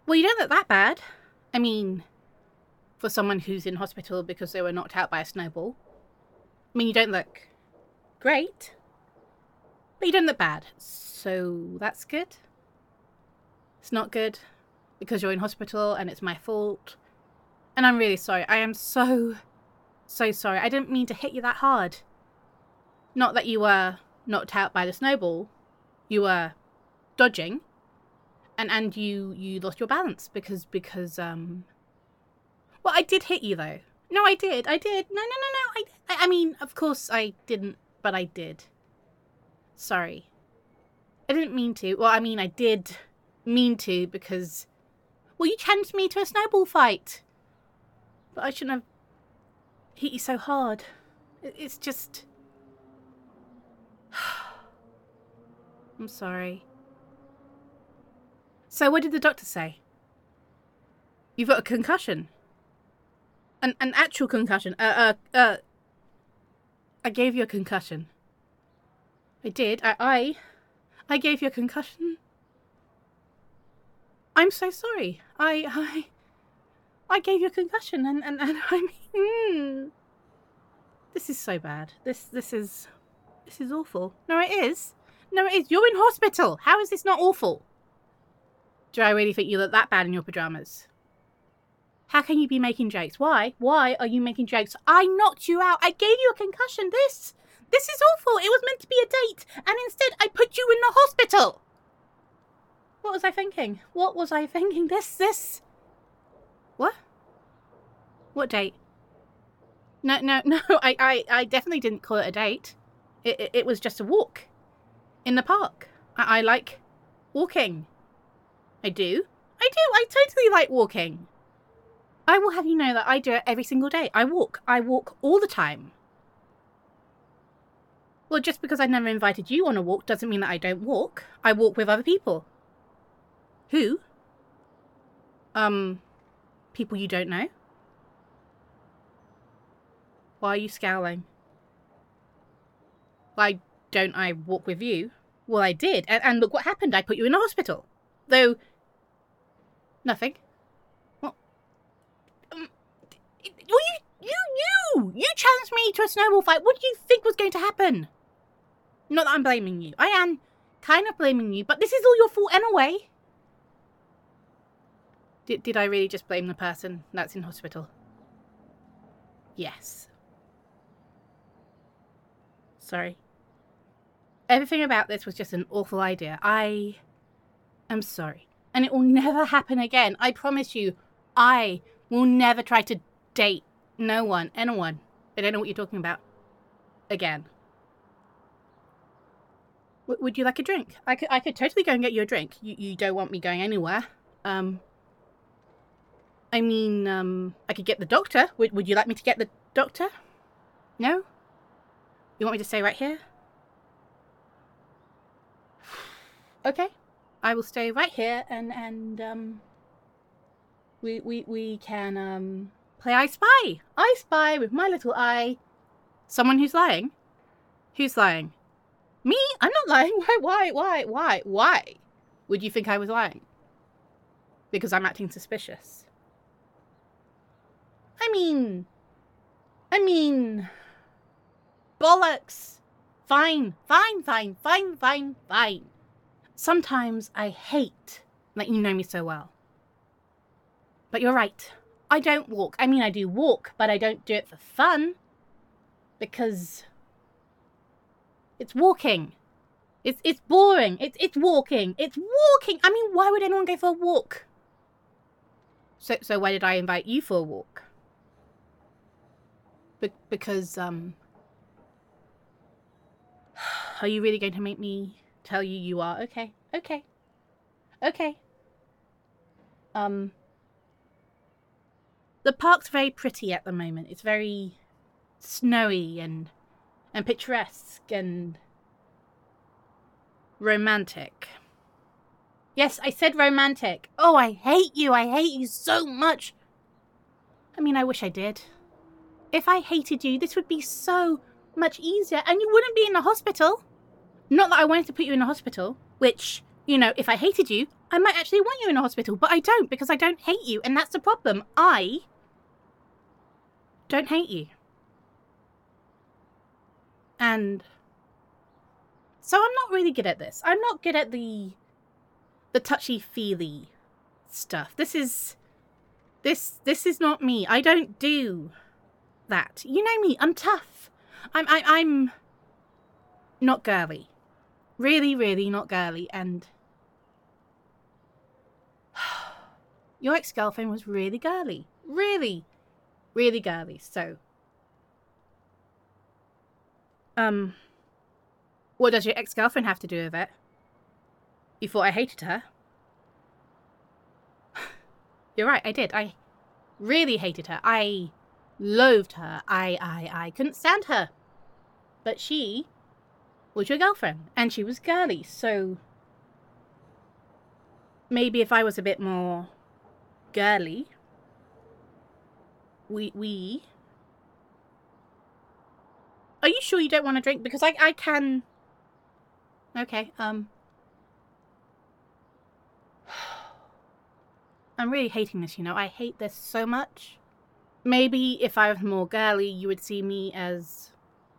Well, you don't look that bad. I mean, for someone who's in hospital because they were knocked out by a snowball. I mean, you don't look great, but you don't look bad. So that's good. It's not good because you're in hospital and it's my fault. And I'm really sorry. I am so sorry. I didn't mean to hit you that hard. Not that you were knocked out by the snowball. You were dodging. And you lost your balance because well, I did hit you though. No, I did. No. I mean, of course I didn't, but I did. Sorry. I didn't mean to. Well, I mean, I did mean to because, well, you challenged me to a snowball fight. But I shouldn't have hit you so hard. It's just... I'm sorry. So what did the doctor say? You've got a concussion. An actual concussion. I gave you a concussion. I did. I gave you a concussion. I'm so sorry. I gave you a concussion and I mean, this is so bad. This is awful. No, it is. No, it is. You're in hospital. How is this not awful? Do I really think you look that bad in your pajamas? How can you be making jokes? Why? Why are you making jokes? I knocked you out. I gave you a concussion. This is awful. It was meant to be a date. And instead I put you in the hospital. What was I thinking? What was I thinking? This. What? What date? No. I definitely didn't call it a date. It was just a walk. In the park. I like walking. I do. I totally like walking. I will have you know that I do it every single day. I walk all the time. Well, just because I never invited you on a walk doesn't mean that I don't walk. I walk with other people. Who? People you don't know? Why are you scowling? Why don't I walk with you? Well, I did. And look what happened. I put you in a hospital. Though... Nothing. Well... You challenged me to a snowball fight. What did you think was going to happen? Not that I'm blaming you. I am kind of blaming you, but this is all your fault anyway. Did I really just blame the person that's in hospital? Yes. Sorry. Everything about this was just an awful idea. I am sorry. And it will never happen again. I promise you, I will never try to date anyone. I don't know what you're talking about. Again. Would you like a drink? I could totally go and get you a drink. You don't want me going anywhere. I could get the doctor. Would you like me to get the doctor? No? You want me to stay right here? Okay. I will stay right here and we can play I Spy. I Spy with my little eye. Someone who's lying? Who's lying? Me? I'm not lying. Why? Would you think I was lying? Because I'm acting suspicious. I mean, bollocks. Fine. Sometimes I hate that you know me so well. But you're right. I don't walk. I mean, I do walk, but I don't do it for fun. Because it's walking. It's boring. It's walking. It's walking. I mean, why would anyone go for a walk? So why did I invite you for a walk? Because, are you really going to make me tell you you are? Okay. The park's very pretty at the moment. It's very snowy and picturesque and romantic. Yes, I said romantic. Oh, I hate you. I hate you so much. I mean, I wish I did. If I hated you, this would be so much easier and you wouldn't be in the hospital. Not that I wanted to put you in the hospital, which, you know, if I hated you, I might actually want you in a hospital, but I don't because I don't hate you, and that's the problem. I don't hate you. And so I'm not really good at this. I'm not good at the touchy-feely stuff. This is not me. I don't do that. You know me. I'm tough. I'm not girly. Really, really not girly. And your ex-girlfriend was really girly. Really, really girly. So, what does your ex-girlfriend have to do with it? You thought I hated her? You're right, I did. I really hated her. I loathed her. I couldn't stand her. But she was your girlfriend, and she was girly, so maybe if I was a bit more girly, we... Are you sure you don't want to drink? Because I can... Okay, I'm really hating this, you know. I hate this so much. Maybe if I was more girly, you would see me as...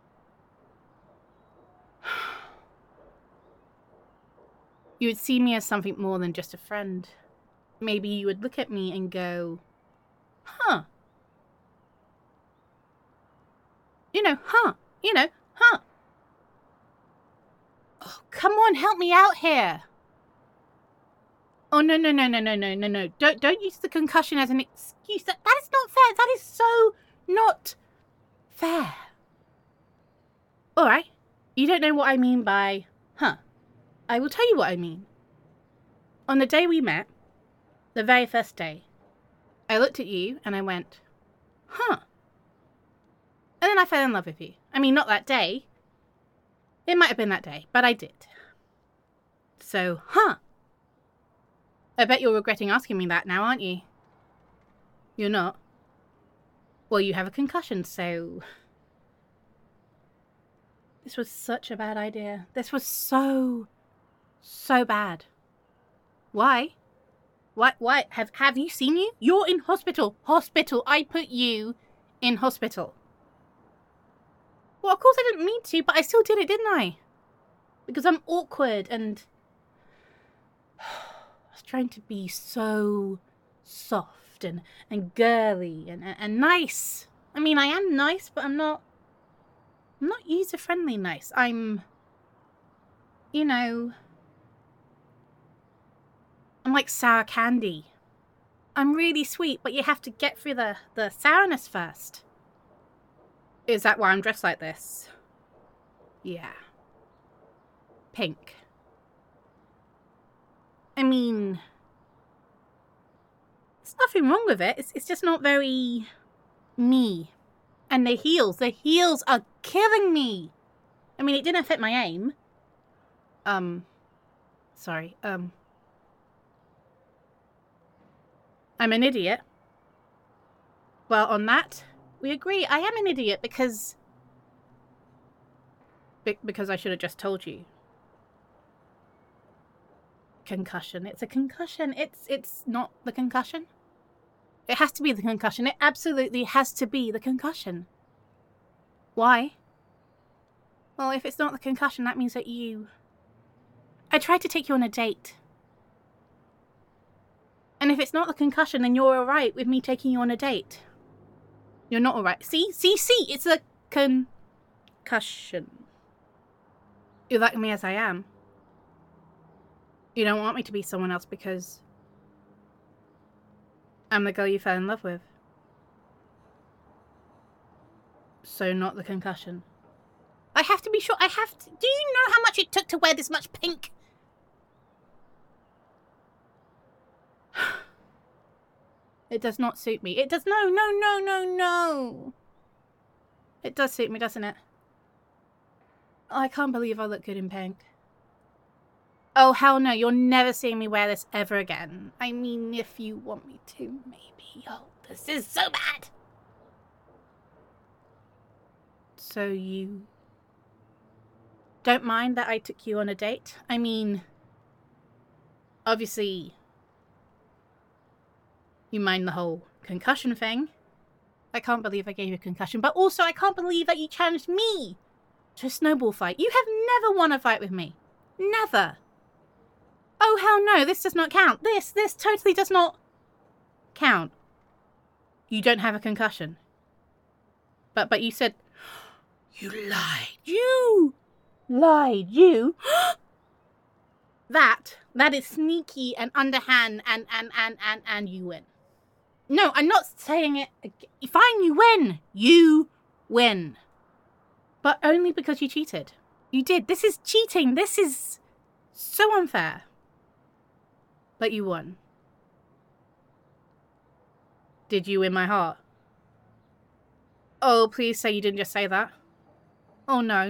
You would see me as something more than just a friend. Maybe you would look at me and go, huh. You know, huh. You know, huh. Oh, come on, help me out here. Oh, no. Don't use the concussion as an excuse. That is not fair. That is so not fair. All right. You don't know what I mean by, huh. I will tell you what I mean. On the day we met, the very first day, I looked at you and I went, huh. And then I fell in love with you. I mean, not that day. It might have been that day, but I did. So, huh. I bet you're regretting asking me that now, aren't you? You're not? Well, you have a concussion, so... This was such a bad idea. This was so bad. Why? Why? Have you seen you? You're in hospital. Hospital. I put you in hospital. Well, of course I didn't mean to, but I still did it, didn't I? Because I'm awkward and... I was trying to be so soft and girly and nice. I mean, I am nice, but I'm not user-friendly nice. I'm, you know... I'm like sour candy. I'm really sweet, but you have to get through the sourness first. Is that why I'm dressed like this? Yeah. Pink. I mean... There's nothing wrong with it. It's just not very... me. And the heels are killing me. I mean, it didn't affect my aim. Sorry, I'm an idiot. Well, on that, we agree. I am an idiot because I should have just told you. Concussion. It's a concussion. It's not the concussion. It has to be the concussion. It absolutely has to be the concussion. Why? Well, if it's not the concussion, that means that you... I tried to take you on a date. And if it's not the concussion, then you're alright with me taking you on a date. You're not alright. See? It's a concussion. You like me as I am. You don't want me to be someone else because I'm the girl you fell in love with. So not the concussion. I have to be sure. Do you know how much it took to wear this much pink? It does not suit me. It does. No. It does suit me, doesn't it? Oh, I can't believe I look good in pink. Oh, hell no. You're never seeing me wear this ever again. I mean, if you want me to, maybe. Oh, this is so bad. So you don't mind that I took you on a date? I mean, Obviously, you mind the whole concussion thing. I can't believe I gave you a concussion. But also, I can't believe that you challenged me to a snowball fight. You have never won a fight with me. Never. Oh, hell no. This does not count. This totally does not count. You don't have a concussion. But you said... You lied. You lied. You... That is sneaky and underhand and you win. No, I'm not saying it. Fine, you win. You win. But only because you cheated. You did. This is cheating. This is so unfair. But you won. Did you win my heart? Oh, please say you didn't just say that. Oh, no.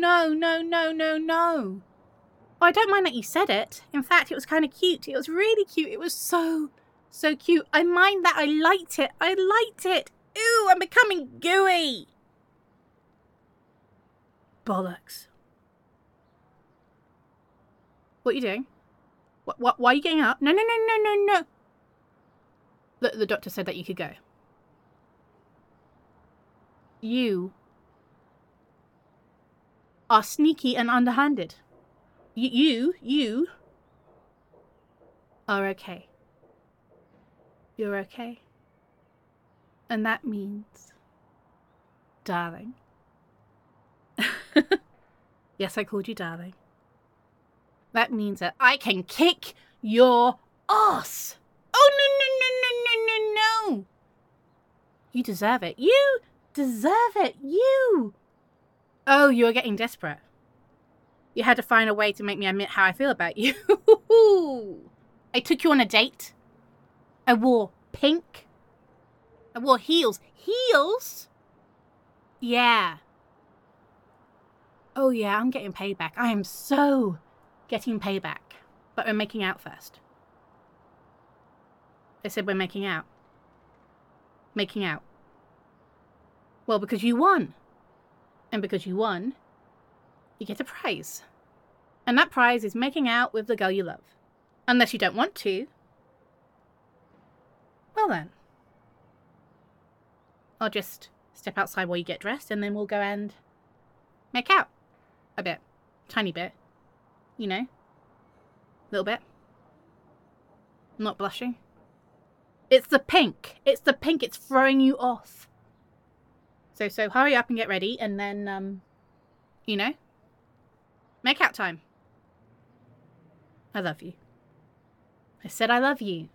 Oh, I don't mind that you said it. In fact, it was kind of cute. It was really cute. It was so cute. I mind that. I liked it. Ooh, I'm becoming gooey. Bollocks. What are you doing? What? Why are you getting up? No. The doctor said that you could go. You are sneaky and underhanded. You are okay. You're okay. And that means, darling. Yes, I called you darling. That means that I can kick your ass. Oh, no. You deserve it. You deserve it. You. Oh, you're getting desperate. You had to find a way to make me admit how I feel about you. I took you on a date. I wore pink. I wore heels. Heels? Yeah. Oh yeah, I'm getting payback. I am so getting payback. But we're making out first. I said we're making out. Making out. Well, because you won. And because you won, you get a prize. And that prize is making out with the girl you love. Unless you don't want to. Well then. I'll just step outside while you get dressed and then we'll go and make out. A bit. Tiny bit. You know. Little bit. I'm not blushing. It's the pink. It's the pink. It's throwing you off. So hurry up and get ready and then, you know, make out time. I love you. I said I love you.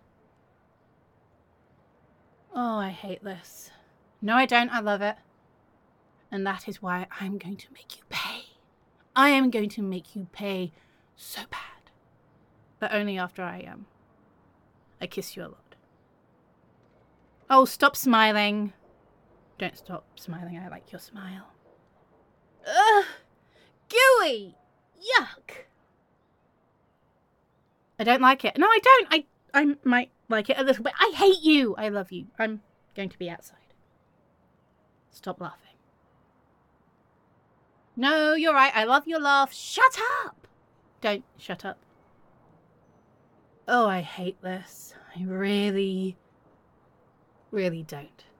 Oh, I hate this. No, I don't. I love it. And that is why I'm going to make you pay. I am going to make you pay so bad. But only after I kiss you a lot. Oh, stop smiling. Don't stop smiling. I like your smile. Ugh! Gooey! Yuck! I don't like it. No, I don't. I might like it a little bit. I hate you. I love you. I'm going to be outside. Stop laughing. No, you're right. I love your laugh. Shut up! Don't shut up. Oh, I hate this. I really don't.